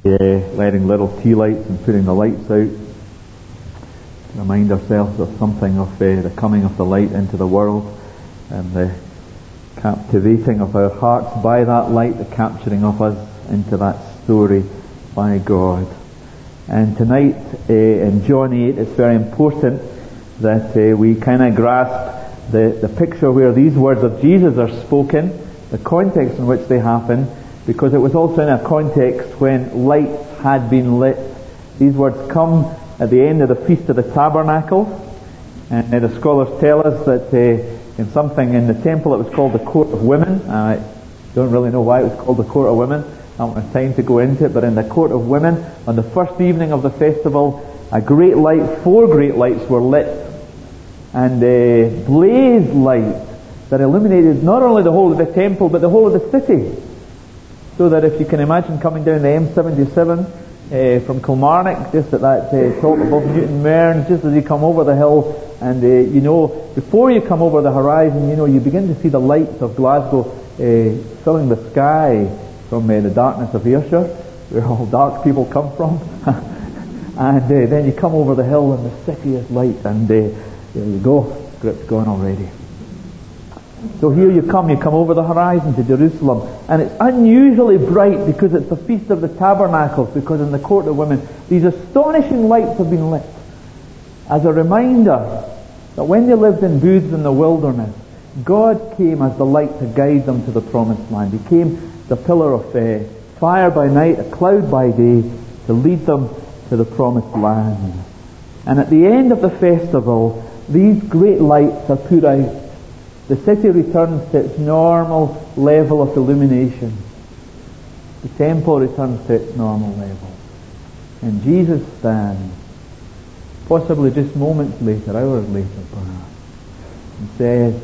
lighting little tea lights and putting the lights out. Remind ourselves of something of the coming of the light into the world and the captivating of our hearts by that light, the capturing of us into that story by God. And tonight in John 8 it's very important that we kind of grasp the picture where these words of Jesus are spoken, the context in which they happen, because it was also in a context when lights had been lit. These words come at the end of the Feast of the Tabernacles, and the scholars tell us that in something in the temple it was called the Court of Women. I don't really know why it was called the Court of Women. I don't have time to go into it, but in the Court of Women, on the first evening of the festival, a great light, 4 great lights were lit, and blazed light that illuminated not only the whole of the temple but the whole of the city. So that if you can imagine coming down the M77 from Kilmarnock, just at that top above Newton Mearns, just as you come over the hill, and before you come over the horizon, you begin to see the lights of Glasgow filling the sky from the darkness of Ayrshire, where all dark people come from. And then you come over the hill and the city is light, and there you go, grip's gone already. So here you come over the horizon to Jerusalem, and it's unusually bright because it's the Feast of the Tabernacles, because in the Court of Women these astonishing lights have been lit as a reminder that when they lived in booths in the wilderness, God came as the light to guide them to the promised land. He came the pillar of fire by night, a cloud by day, to lead them to the promised land. And at the end of the festival, these great lights are put out. The city returns to its normal level of illumination. The temple returns to its normal level. And Jesus stands, possibly just moments later, hours later perhaps, and says,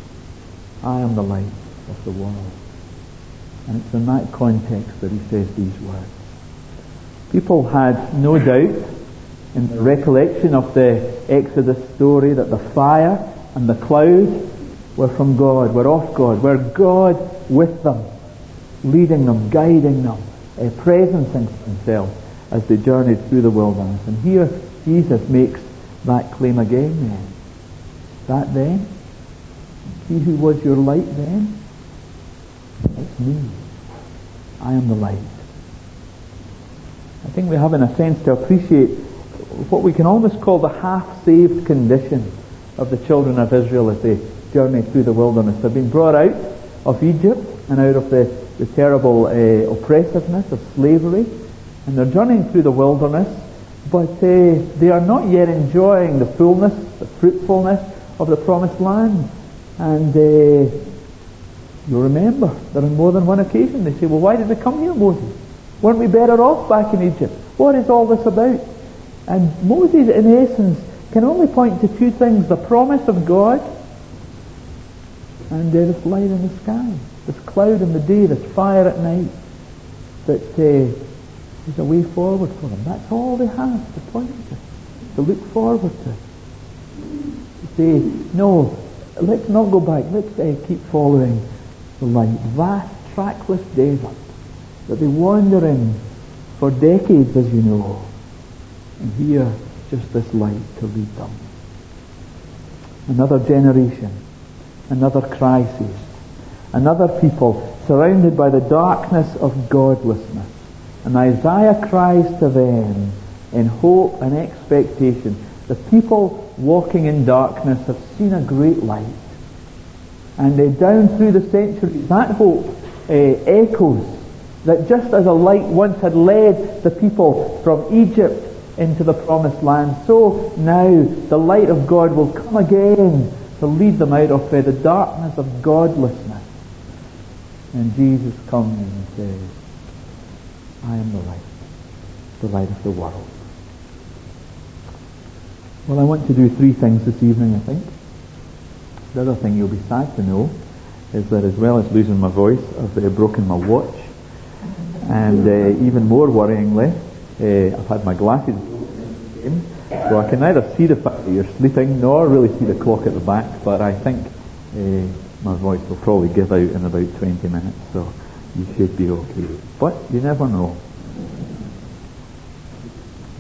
I am the light of the world. And it's in that context that he says these words. People had no doubt in the recollection of the Exodus story that the fire and the cloud were from God, were of God, were God with them, leading them, guiding them, presencing himself as they journeyed through the wilderness. And here Jesus makes that claim again then. That then? He who was your light then? It's me. I am the light. I think we have in a sense to appreciate what we can almost call the half-saved condition of the children of Israel as they journey through the wilderness. They've been brought out of Egypt and out of the terrible oppressiveness of slavery, and they're journeying through the wilderness, but they are not yet enjoying the fullness, the fruitfulness of the promised land. And you'll remember that on more than one occasion they say, well, why did we come here, Moses? Weren't we better off back in Egypt? What is all this about? And Moses, in essence, can only point to 2 things: the promise of God and this light in the sky, this cloud in the day, this fire at night, that is a way forward for them. That's all they have to point to look forward to. To say, no, let's not go back, let's keep following the light. Vast, trackless desert that they wander in for decades, as you know. And here, just this light to lead them. Another generation, another crisis, another people surrounded by the darkness of godlessness. And Isaiah cries to them in hope and expectation. The people walking in darkness have seen a great light. And down through the centuries, that hope echoes that just as a light once had led the people from Egypt into the promised land, so now the light of God will come again to lead them out of the darkness of godlessness. And Jesus comes and says, I am the light of the world. Well, I want to do 3 things this evening, I think. The other thing you'll be sad to know is that as well as losing my voice, I've broken my watch. And even more worryingly, I've had my glasses broken, so I can neither see the fact that you're sleeping nor really see the clock at the back, but I think my voice will probably give out in about 20 minutes, so you should be okay. But you never know.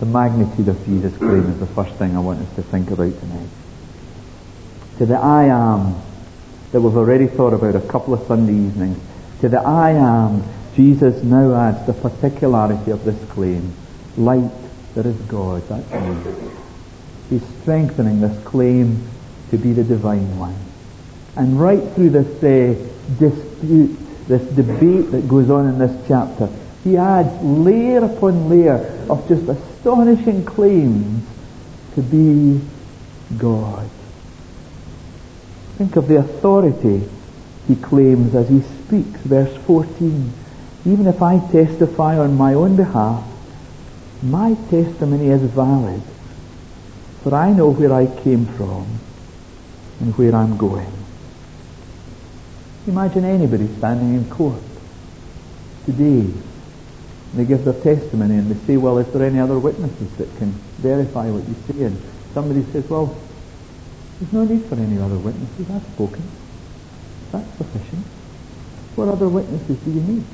The magnitude of Jesus' claim is the first thing I want us to think about tonight. To the I am that we've already thought about a couple of Sunday evenings, to the I am, Jesus now adds the particularity of this claim. Light that is God, that's me. He's strengthening this claim to be the divine one. And right through this dispute, this debate that goes on in this chapter, he adds layer upon layer of just astonishing claims to be God. Think of the authority he claims as he speaks. Verse 14. Even if I testify on my own behalf, my testimony is valid, for I know where I came from and where I'm going. Imagine anybody standing in court today. They give their testimony and they say, well, is there any other witnesses that can verify what you say? And somebody says, well, there's no need for any other witnesses. I've spoken. That's sufficient. What other witnesses do you need?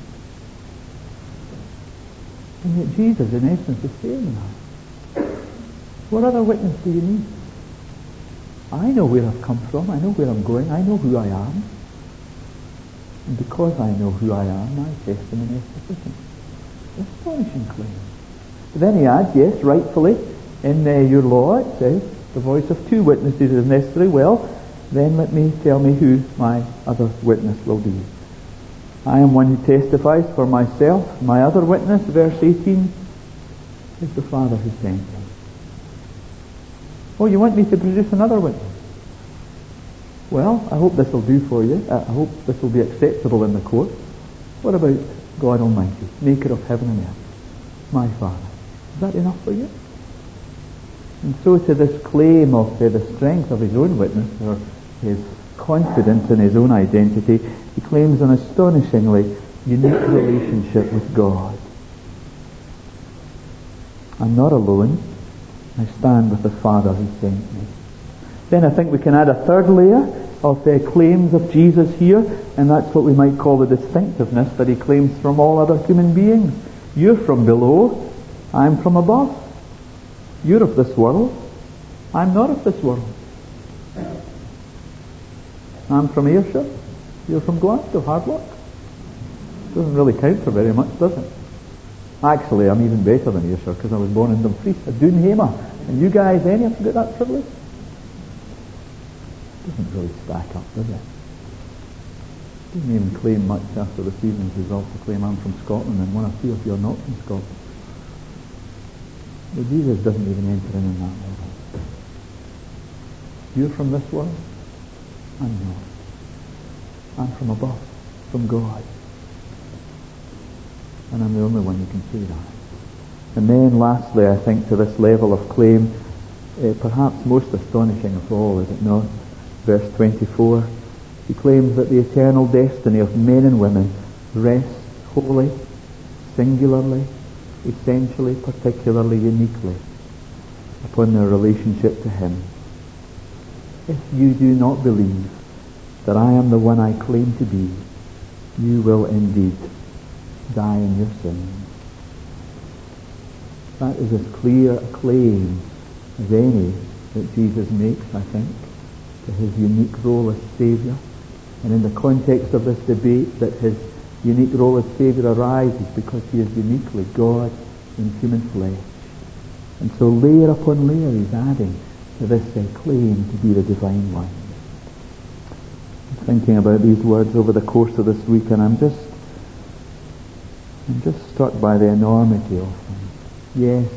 And yet Jesus, in essence, is saying that. What other witness do you need? I know where I've come from. I know where I'm going. I know who I am. And because I know who I am, my testimony is sufficient. Astonishing claim. But then he adds, yes, rightfully, in your law it says, the voice of two witnesses is necessary. Well, then tell me who my other witness will be. I am one who testifies for myself. My other witness, verse 18, is the Father who sent me. Oh, you want me to produce another witness? Well, I hope this will do for you. I hope this will be acceptable in the court. What about God Almighty, maker of heaven and earth, my Father? Is that enough for you? And so to this claim of the strength of his own witness, or his confidence in his own identity, he claims an astonishingly unique relationship with God. I'm not alone. I stand with the Father who sent me. Then I think we can add a third layer of the claims of Jesus here, and that's what we might call the distinctiveness that he claims from all other human beings. You're from below, I'm from above. You're of this world, I'm not of this world. I'm from Ayrshire, you're from Glasgow, hard luck. Doesn't really count for very much, does it? Actually, I'm even better than Ayrshire because I was born in Dumfries, a Doonhamer. And you guys, any of you got that privilege? Doesn't really stack up, does it? Doesn't even claim much after this evening's results to claim I'm from Scotland, and one or two of you are not from Scotland. But Jesus doesn't even enter in that level. You're from this world? I'm not. I'm from above, from God. And I'm the only one who can say that. And then lastly, I think to this level of claim, perhaps most astonishing of all, is it not? Verse 24, he claims that the eternal destiny of men and women rests wholly, singularly, essentially, particularly, uniquely upon their relationship to him. If you do not believe that I am the one I claim to be, you will indeed die in your sins. That is as clear a claim as any that Jesus makes, I think, to his unique role as Saviour. And in the context of this debate, that his unique role as Saviour arises because he is uniquely God in human flesh. And so layer upon layer he's adding to this claim to be the divine one. I'm thinking about these words over the course of this week, and I'm just struck by the enormity of them. Yes,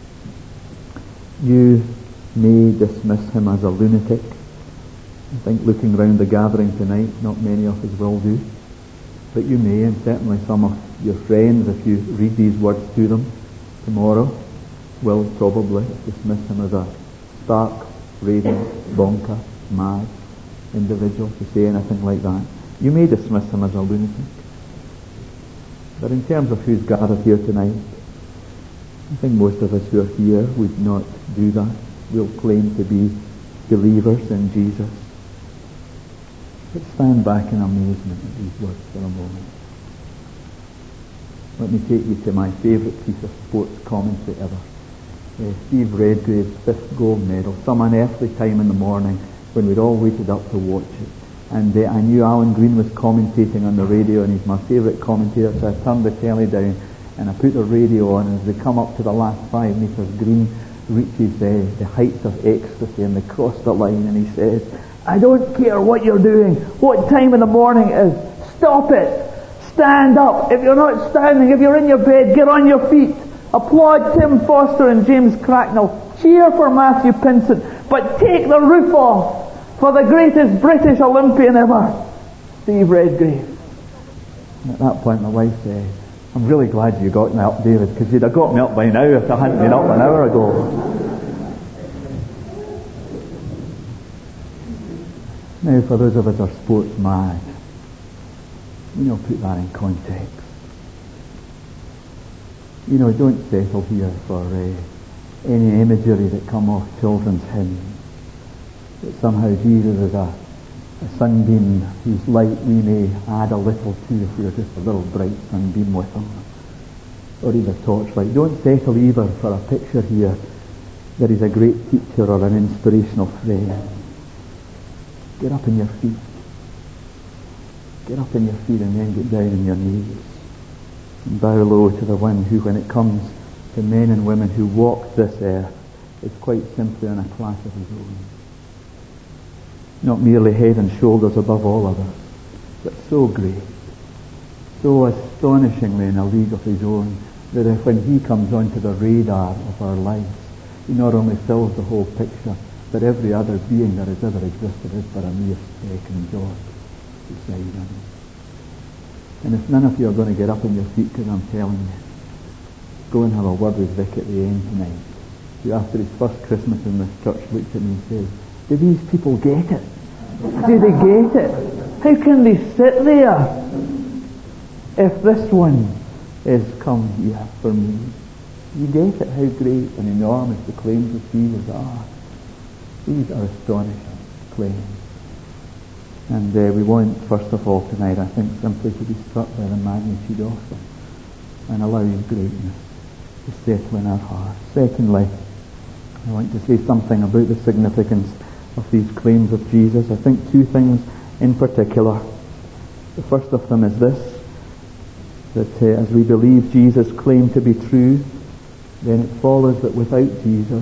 you may dismiss him as a lunatic. I think looking round the gathering tonight, not many of us will do. But you may, and certainly some of your friends, if you read these words to them tomorrow, will probably dismiss him as a stark, raving, bonker, mad individual, to say anything like that. You may dismiss him as a lunatic. But in terms of who's gathered here tonight, I think most of us who are here would not do that. We'll claim to be believers in Jesus. Let's stand back in amazement at these words for a moment. Let me take you to my favourite piece of sports commentary ever. Steve Redgrave's 5th gold medal, some unearthly time in the morning when we'd all waited up to watch it. And I knew Alan Green was commentating on the radio, and he's my favourite commentator, so I turned the telly down and I put the radio on, and as they come up to the last 5 metres, Green reaches the heights of ecstasy and they cross the line, and he says, "I don't care what you're doing, what time in the morning it is, stop it, stand up. If you're not standing, if you're in your bed, get on your feet. Applaud Tim Foster and James Cracknell. Cheer for Matthew Pinsent, but take the roof off for the greatest British Olympian ever, Steve Redgrave." And at that point my wife said, "I'm really glad you got me up, David, because you'd have got me up by now if I hadn't been up an hour ago." Now, for those of us who are sports mad, put that in context. Don't settle here for any imagery that come off children's hymns, that somehow Jesus is a sunbeam whose light we may add a little to if we are just a little bright sunbeam with him, or he's a torchlight. Don't settle either for a picture here that he's a great teacher or an inspirational friend. Get up on your feet. Get up on your feet and then get down on your knees and bow low to the one who, when it comes to men and women who walk this earth, is quite simply in a class of his own. Not merely head and shoulders above all others, but so great, so astonishingly in a league of his own, that if when he comes onto the radar of our lives, he not only fills the whole picture, but every other being that has ever existed is but a mere speck and dot beside him. And if none of you are going to get up on your feet, because I'm telling you, go and have a word with Vic at the end tonight, who after his first Christmas in this church looked at me and said, "Do these people get it? Do they get it? How can they sit there if this one is come here for me?" You get it, how great and enormous the claims of Jesus are. These are astonishing claims. And we want, first of all tonight, I think, simply to be struck by the magnitude of them and allow His greatness to settle in our hearts. Secondly, I want to say something about the significance of these claims of Jesus. I think 2 things in particular. The first of them is this, that as we believe Jesus' claim to be true, then it follows that without Jesus,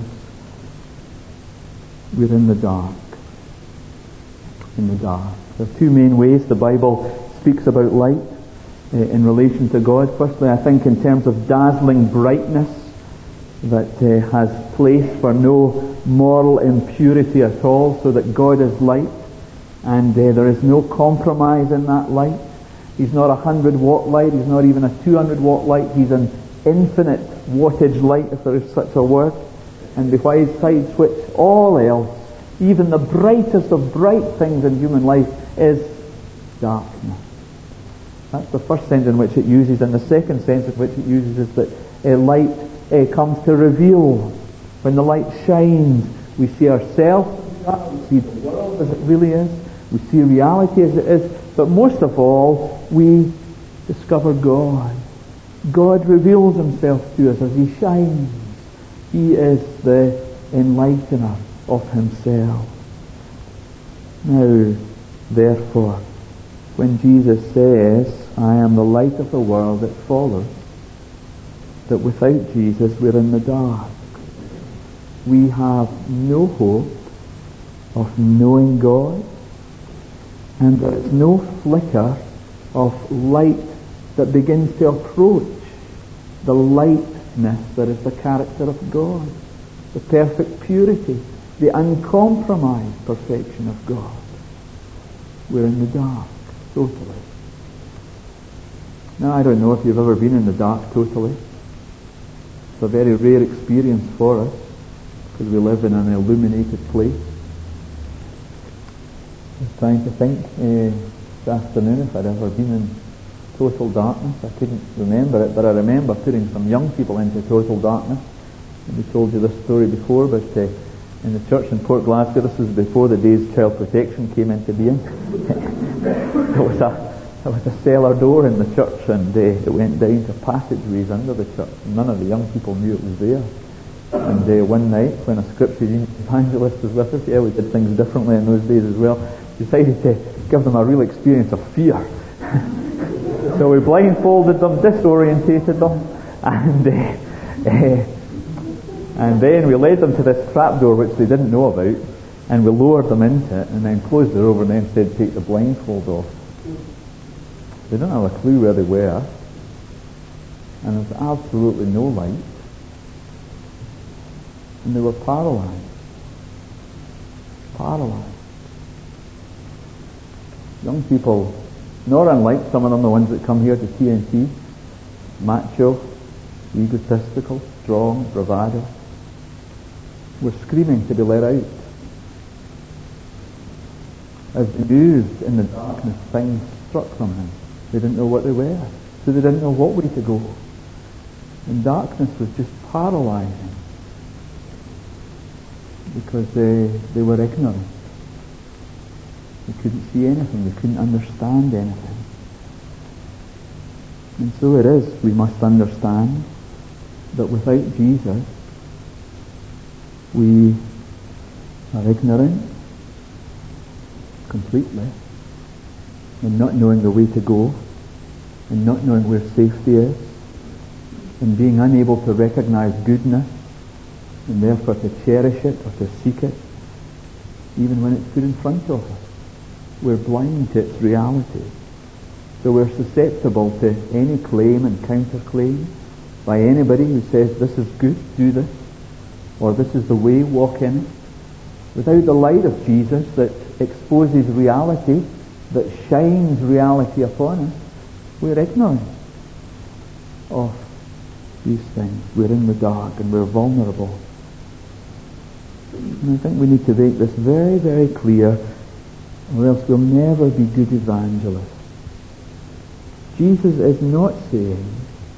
we're in the dark. In the dark. There are 2 main ways the Bible speaks about light in relation to God. Firstly, I think in terms of dazzling brightness that has place for no moral impurity at all, so that God is light and there is no compromise in that light. He's not a 100-watt light, he's not even a 200-watt light, he's an infinite wattage light, if there is such a word. And besides which all else, even the brightest of bright things in human life, is darkness. That's the first sense in which it uses, and the second sense in which it uses is that light comes to reveal. When the light shines, we see ourselves, we see the world as it really is, we see reality as it is, but most of all, we discover God. God reveals Himself to us as He shines. He is the enlightener of Himself. Now, therefore, when Jesus says, "I am the light of the world," it follows that without Jesus we're in the dark. We have no hope of knowing God, and there is no flicker of light that begins to approach the lightness that is the character of God, the perfect purity, the uncompromised perfection of God. We're in the dark, totally. Now, I don't know if you've ever been in the dark totally. It's a very rare experience for us, because we live in an illuminated place. I was trying to think this afternoon if I'd ever been in total darkness. I couldn't remember it, but I remember putting some young people into total darkness. And we told you this story before, but in the church in Port Glasgow, this was before the days child protection came into being. There was a cellar door in the church, and it went down to passageways under the church. None of the young people knew it was there. And one night, when a scripture evangelist was with us, we did things differently in those days as well, decided to give them a real experience of fear. So we blindfolded them, disorientated them, and then we led them to this trapdoor which they didn't know about, and we lowered them into it, and then closed it over, and then said, take the blindfold off. They didn't have a clue where they were, and there was absolutely no light, and they were paralyzed. Young people, not unlike some of them, the ones that come here to TNT, macho, egotistical, strong, bravado, were screaming to be let out. As they moved in the darkness, things struck from them. They didn't know what they were, so they didn't know what way to go. And darkness was just paralyzing because they were ignorant. They couldn't see anything. They couldn't understand anything. And so it is, we must understand that without Jesus, we are ignorant completely, and not knowing the way to go, and not knowing where safety is, and being unable to recognize goodness, and therefore to cherish it or to seek it, even when it's put in front of us. We're blind to its reality. So we're susceptible to any claim and counterclaim by anybody who says, this is good, do this, or this is the way, walk in it. Without the light of Jesus that exposes reality, that shines reality upon us, we're ignorant of these things. We're in the dark and we're vulnerable. And I think we need to make this very, very clear, or else we'll never be good evangelists. Jesus is not saying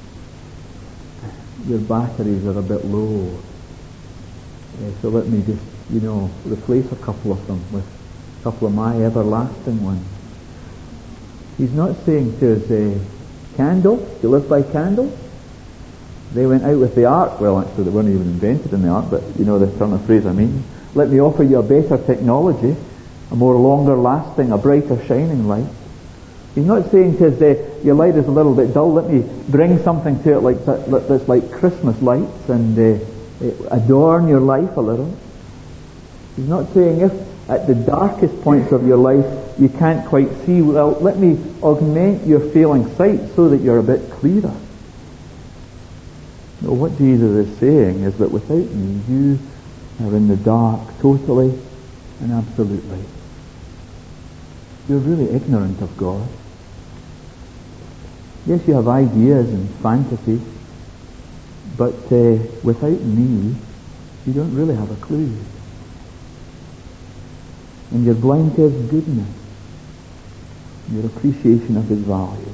your batteries are a bit low, so let me just, replace a couple of them with a couple of my everlasting ones. He's not saying to us, candles, do you live by candles? They went out with the ark. Well, actually, they weren't even invented in the ark, but you know the turn of phrase I mean. Let me offer you a better technology, a more longer lasting, a brighter shining light. He's not saying to us, your light is a little bit dull, let me bring something to it that's like Christmas lights and adorn your life a little. He's not saying if at the darkest points of your life you can't quite see, well, let me augment your failing sight so that you're a bit clearer. No, what Jesus is saying is that without me, you are in the dark totally and absolutely. You're really ignorant of God. Yes, you have ideas and fantasies, but without me, you don't really have a clue. And you're blind to His goodness, your appreciation of His value.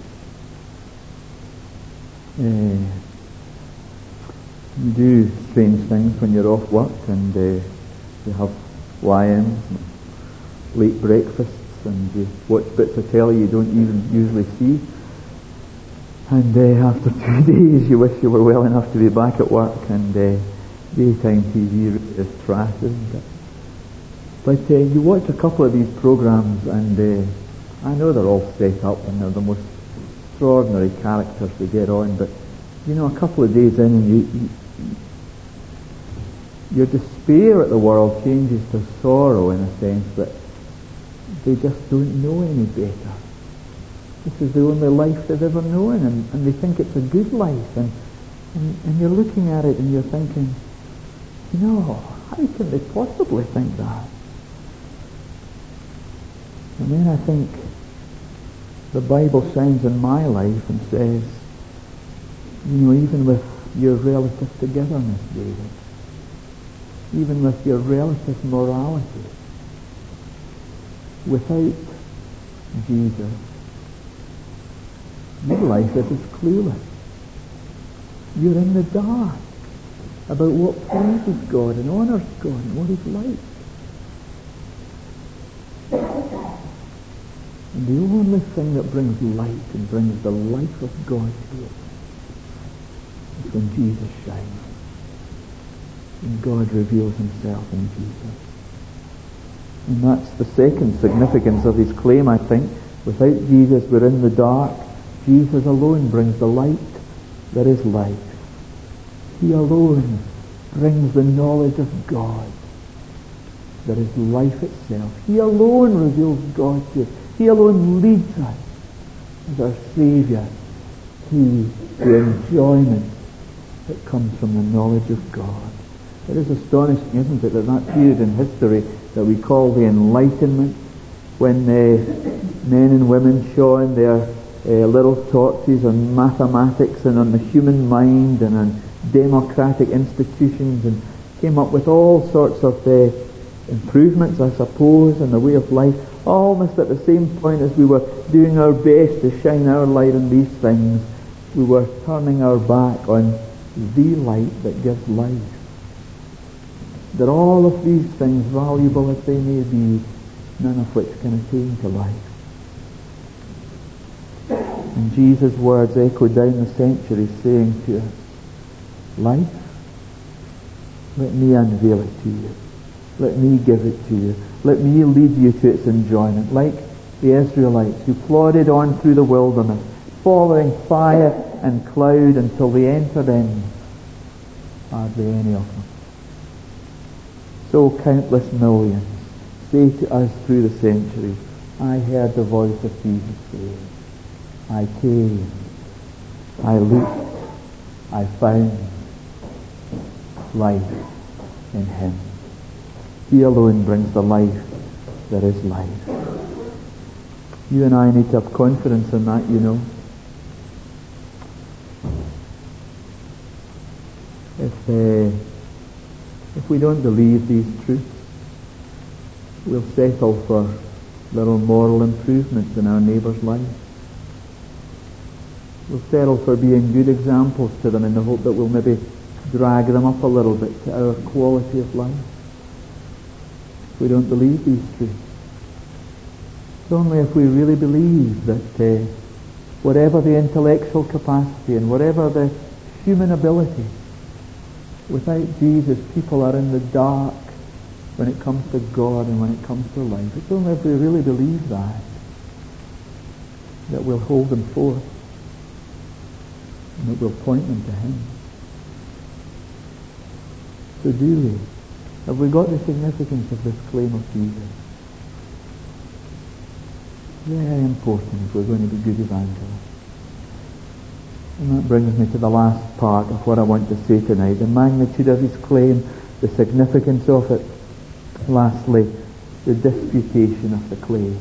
You do strange things when you're off work, and you have lie-ins, late breakfasts, and you watch bits of telly you don't even usually see. And after 2 days you wish you were well enough to be back at work, and daytime TV is trash, isn't it? But you watch a couple of these programs, and I know they're all set up and they're the most extraordinary characters to get on, but a couple of days in, your despair at the world changes to sorrow, in a sense that they just don't know any better. This is the only life they've ever known, and they think it's a good life, and you're looking at it and you're thinking, how can they possibly think that? And then I think the Bible shines in my life and says, even with your relative togetherness, David, even with your relative morality, without Jesus, your life is as clueless. You're in the dark about what pleases God and honours God and what He's like. And the only thing that brings light and brings the life of God to it is when Jesus shines. And God reveals himself in Jesus. And that's the second significance of his claim, I think. Without Jesus, we're in the dark. Jesus alone brings the light. There is light. He alone brings the knowledge of God. There is life itself. He alone reveals God to us. He alone leads us as our Saviour to the enjoyment that comes from the knowledge of God. It is astonishing, isn't it, that period in history that we call the Enlightenment, when men and women shone their little torches on mathematics and on the human mind and on democratic institutions, and came up with all sorts of improvements, I suppose, in the way of life, almost at the same point as we were doing our best to shine our light on these things, we were turning our back on the light that gives life. That all of these things, valuable as they may be, none of which can attain to life. And Jesus' words echo down the centuries, saying to us, life, let me unveil it to you. Let me give it to you. Let me lead you to its enjoyment. Like the Israelites who plodded on through the wilderness, following fire and cloud until they entered in. Hardly any of them. So countless millions say to us through the centuries, I heard the voice of Jesus say, I came, I looked, I found life in him. He alone brings the life that is life. You and I need to have confidence in that, you know. If we don't believe these truths, we'll settle for little moral improvements in our neighbour's life. We'll settle for being good examples to them in the hope that we'll maybe drag them up a little bit to our quality of life. If we don't believe these truths. It's only if we really believe that whatever the intellectual capacity and whatever the human ability, without Jesus, people are in the dark when it comes to God and when it comes to life. It's only if we really believe that we'll hold them forth and that we'll point them to him. So do we? Have we got the significance of this claim of Jesus? Very important if we're going to be good evangelists. And that brings me to the last part of what I want to say tonight. The magnitude of his claim, the significance of it. Lastly, the disputation of the claim.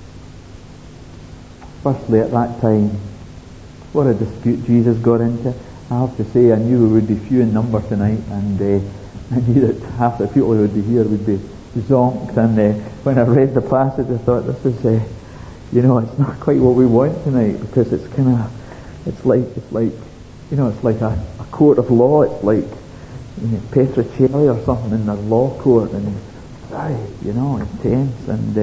Firstly, at that time, what a dispute Jesus got into. I have to say, I knew we would be few in number tonight, and I knew that half the people who would be here would be zonked. And when I read the passage, I thought, this is, it's not quite what we want tonight, because it's kind of, it's like a court of law. It's like Petrocelli or something in the law court, and very, intense. And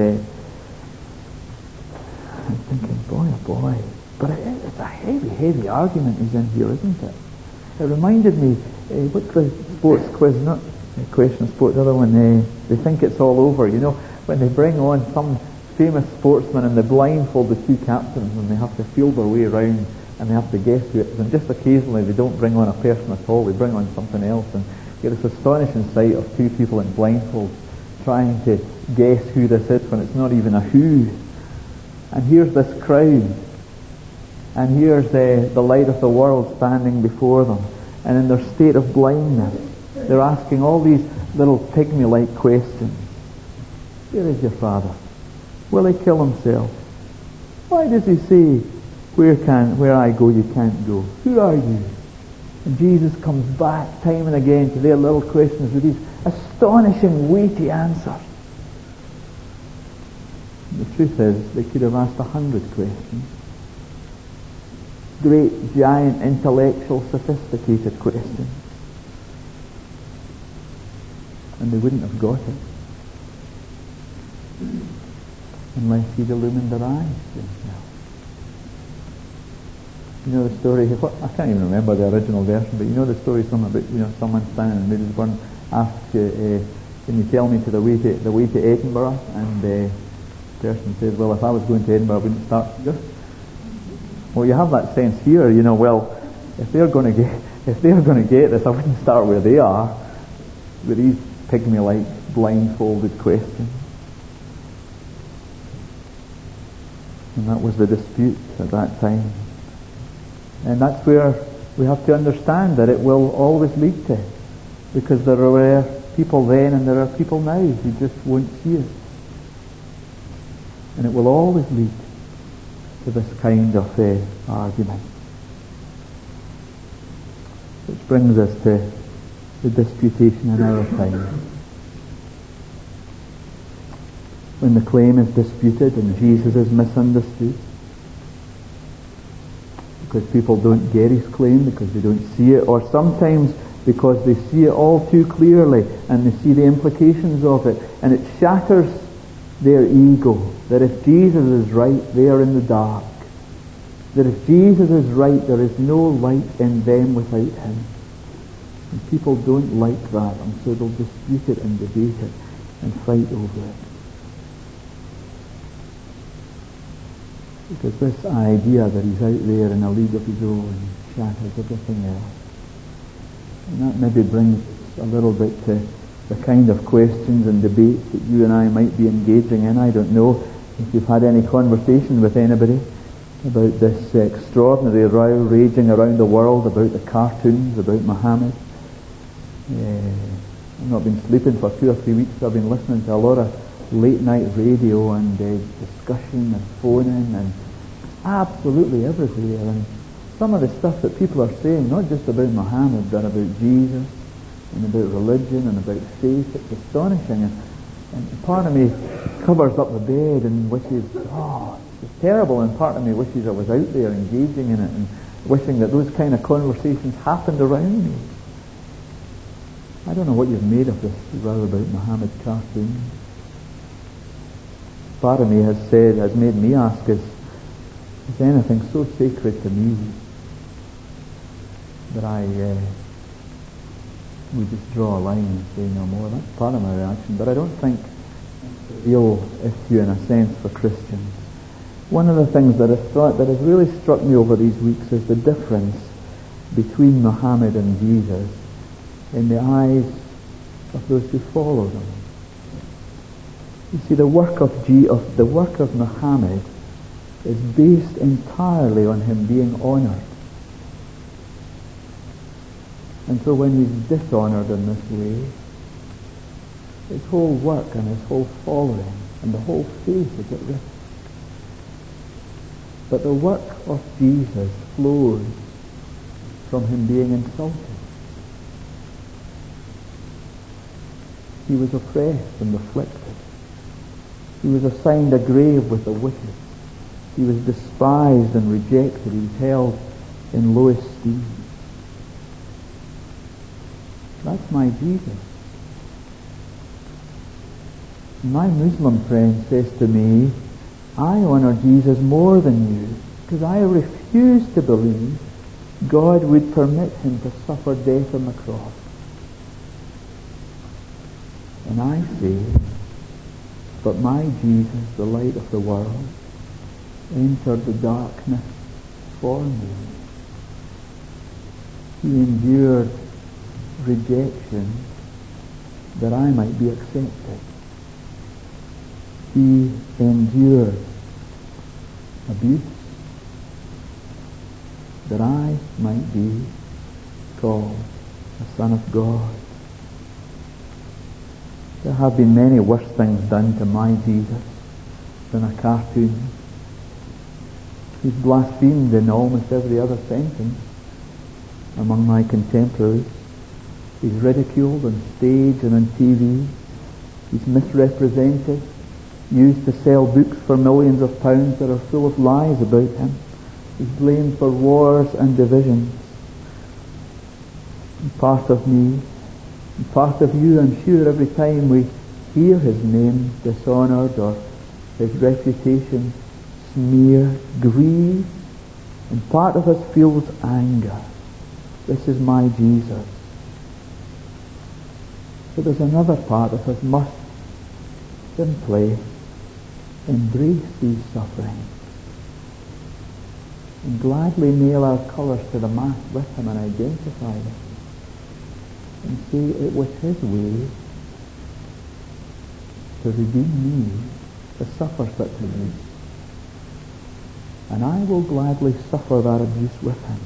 I'm thinking, boy, oh boy. But it's a heavy argument he's in here, isn't it? It reminded me, what's the sports quiz, not question of sport, the other one, they think it's all over, when they bring on some famous sportsman and they blindfold the two captains and they have to feel their way around and they have to guess who it is. And just occasionally they don't bring on a person at all, they bring on something else, and you get this astonishing sight of two people in blindfolds trying to guess who this is when it's not even a who. And here's this crowd, and here's the light of the world standing before them, and in their state of blindness they're asking all these little pygmy-like questions. Where is your father? Will he kill himself? Why does he say, where I go you can't go? Who are you? And Jesus comes back time and again to their little questions with these astonishing, weighty answers. The truth is, they could have asked 100 questions. Great, giant, intellectual, sophisticated questions. And they wouldn't have got it unless he'd illumined their eyes to himself. You know the story, I can't even remember the original version, but you know the story, something about someone standing in the middle of asked, can you tell me the way to Edinburgh? And the person said, well, if I was going to Edinburgh, I wouldn't start here. Well, you have that sense here, well, if they're going to get this, I wouldn't start where they are with these pygmy-like blindfolded questions. And that was the dispute at that time. And that's where we have to understand that it will always lead to, because there were people then and there are people now who just won't see it. And it will always lead to this kind of argument. Which brings us to the disputation in our time. When the claim is disputed and Jesus is misunderstood, because people don't get his claim, because they don't see it, or sometimes because they see it all too clearly and they see the implications of it, and it shatters their ego, that if Jesus is right, they are in the dark. That if Jesus is right, there is no light in them without him. And people don't like that, and so they'll dispute it and debate it and fight over it. Because this idea that he's out there in a league of his own shatters everything else. And that maybe brings a little bit to the kind of questions and debates that you and I might be engaging in. I don't know if you've had any conversation with anybody about this extraordinary row raging around the world about the cartoons, about Muhammad. I've not been sleeping for 2 or 3 weeks. I've been listening to a lot of late night radio and discussion and phoning and absolutely everywhere. And some of the stuff that people are saying, not just about Muhammad, but about Jesus and about religion and about faith, it's astonishing. And part of me covers up the bed and wishes, it's terrible, and part of me wishes I was out there engaging in it and wishing that those kind of conversations happened around me. I don't know what you've made of this row about Muhammad cartoons. Part of me has made me ask, is anything so sacred to me that I would just draw a line and say no more? That's part of my reaction, but I don't think it's a real issue in a sense for Christians. One of the things that has really struck me over these weeks is the difference between Muhammad and Jesus in the eyes of those who follow them. You see, the work of Muhammad is based entirely on him being honoured. And so when he's dishonoured in this way, his whole work and his whole following and the whole faith is at risk. But the work of Jesus flows from him being insulted. He was oppressed and afflicted. He was assigned a grave with the wicked. He was despised and rejected. He was held in low esteem. That's my Jesus. My Muslim friend says to me, I honour Jesus more than you because I refuse to believe God would permit him to suffer death on the cross. And I say, but my Jesus, the light of the world, entered the darkness for me. He endured rejection that I might be accepted. He endured abuse that I might be called a son of God. There have been many worse things done to my Jesus than a cartoon. He's blasphemed in almost every other sentence among my contemporaries. He's ridiculed on stage and on TV. He's misrepresented, used to sell books for millions of pounds that are full of lies about him. He's blamed for wars and divisions. And part of me, and part of you, I'm sure, every time we hear his name dishonoured or his reputation smeared, grieve, and part of us feels anger. This is my Jesus. But there's another part of us must simply embrace these sufferings and gladly nail our colours to the mast with him and identify them and say it was his way to redeem me, to suffer such abuse. And I will gladly suffer that abuse with him.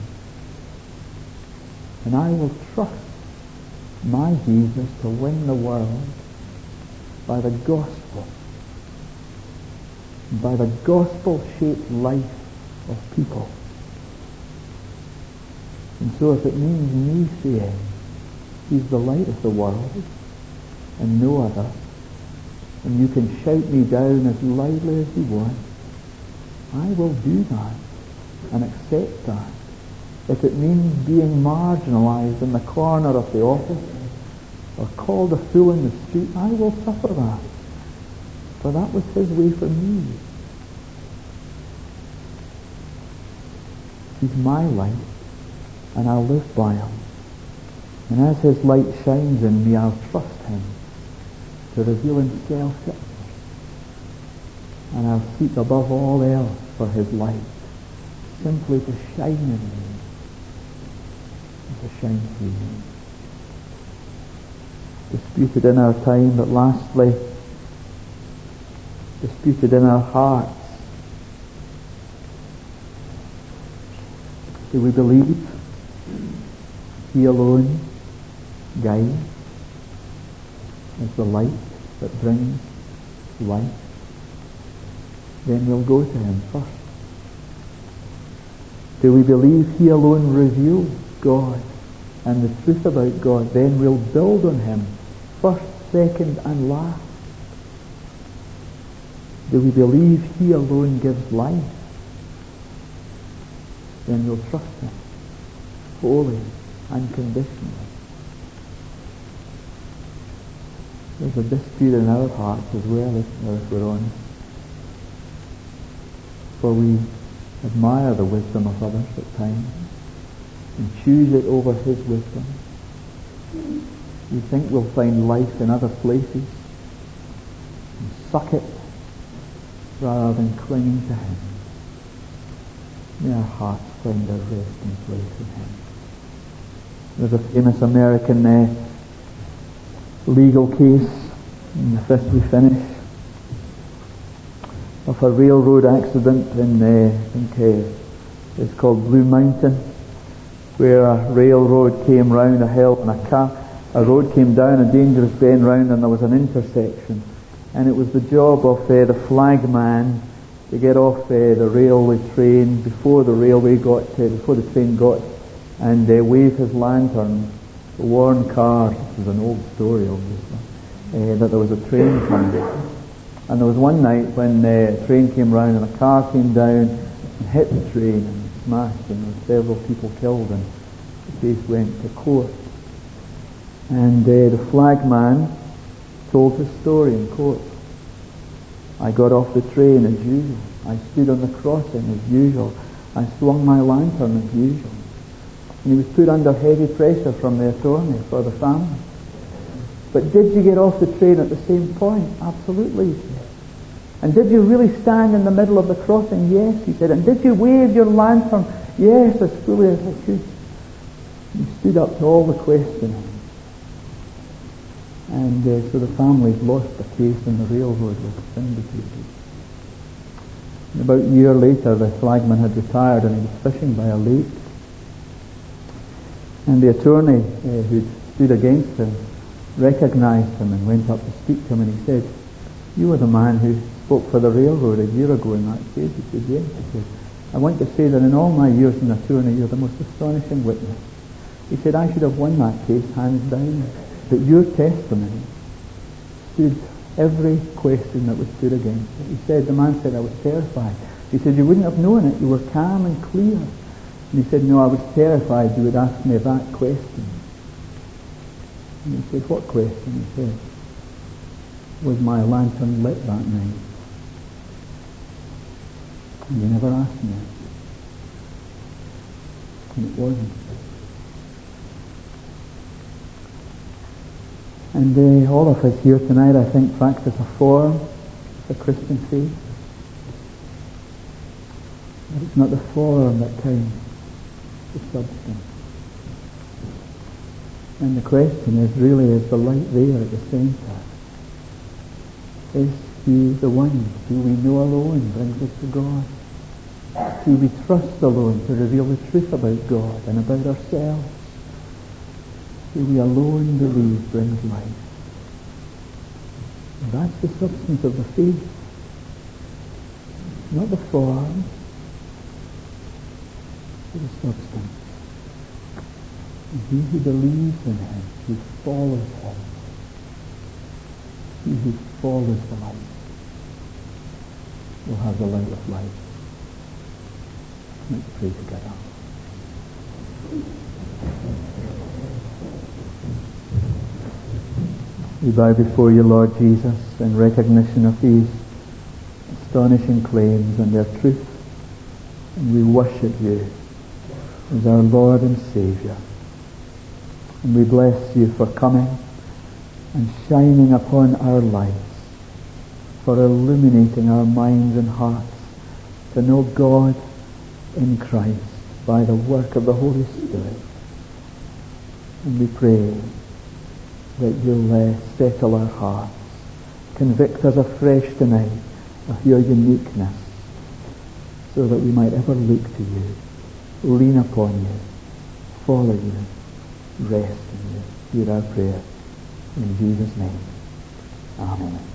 And I will trust my Jesus to win the world by the gospel, by the gospel-shaped life of people. And so if it means me saying he's the light of the world and no other, and you can shout me down as loudly as you want, I will do that and accept that. If it means being marginalised in the corner of the office or called a fool in the street, I will suffer that. For that was his way for me. He's my light, and I'll live by him. And as his light shines in me, I'll trust him to reveal himself to others. And I'll seek above all else for his light, simply to shine in me, and to shine through me. Disputed in our time, but lastly, disputed in our hearts. Do we believe he alone guides as the light that brings light? Then we'll go to him first. Do we believe he alone reveals God and the truth about God? Then we'll build on him first, second and last. Do we believe he alone gives life? Then we'll trust him wholly, unconditionally. There's a dispute in our hearts as well, if we're honest. For we admire the wisdom of others at times and choose it over his wisdom. We think we'll find life in other places and suck it rather than clinging to him. May our hearts find their resting place in him. There's a famous American legal case, and with this we finish, of a railroad accident in, I think it's called Blue Mountain, where a railroad came round a hill and a road came down a dangerous bend round, and there was an intersection. And it was the job of the flagman to get off the railway train before the train got, and wave his lantern to warn cars. This is an old story, obviously, that there was a train coming. And there was one night when a train came round and a car came down and hit the train and smashed, and there were several people killed, and the case went to court. And the flagman told his story in court. I got off the train as usual. I stood on the crossing as usual. I swung my lantern as usual. And he was put under heavy pressure from the attorney for the family. But did you get off the train at the same point? Absolutely, he said. And did you really stand in the middle of the crossing? Yes, he said. And did you wave your lantern? Yes, as fully as I could. He stood up to all the questioning. And so the families lost the case and the railroad was vindicated. And about a year later, the flagman had retired and he was fishing by a lake. And the attorney who stood against him recognized him and went up to speak to him, and he said, "You were the man who spoke for the railroad a year ago in that case." He said, "Yes." He said, "I want to say that in all my years in attorney, you're the most astonishing witness." He said, "I should have won that case hands down, but your testimony stood every question that was stood against it." He said, the man said, "I was terrified." He said, "You wouldn't have known it. You were calm and clear." And he said, "No, I was terrified you would ask me that question." And he said, "What question?" He said, "Was my lantern lit that night?" And you never asked me it. And it wasn't. And all of us here tonight, I think, practice a form of Christian faith. But it's not the form that counts, the substance. And the question is really, is the light there at the centre? Is He the one who we know alone brings us to God? Who we trust alone to reveal the truth about God and about ourselves? Who we alone believe brings life? And that's the substance of the faith. Not the form, but the substance. And he who believes in Him, who follows Him, he who follows the light, will have the light of life. Let's pray together. We bow before you, Lord Jesus, in recognition of these astonishing claims and their truth. And we worship you as our Lord and Saviour. And we bless you for coming and shining upon our lives, for illuminating our minds and hearts to know God in Christ by the work of the Holy Spirit. And we pray that you'll settle our hearts, convict us afresh tonight of your uniqueness, so that we might ever look to you, lean upon you, follow you, rest in you. Hear our prayer in Jesus' name. Amen.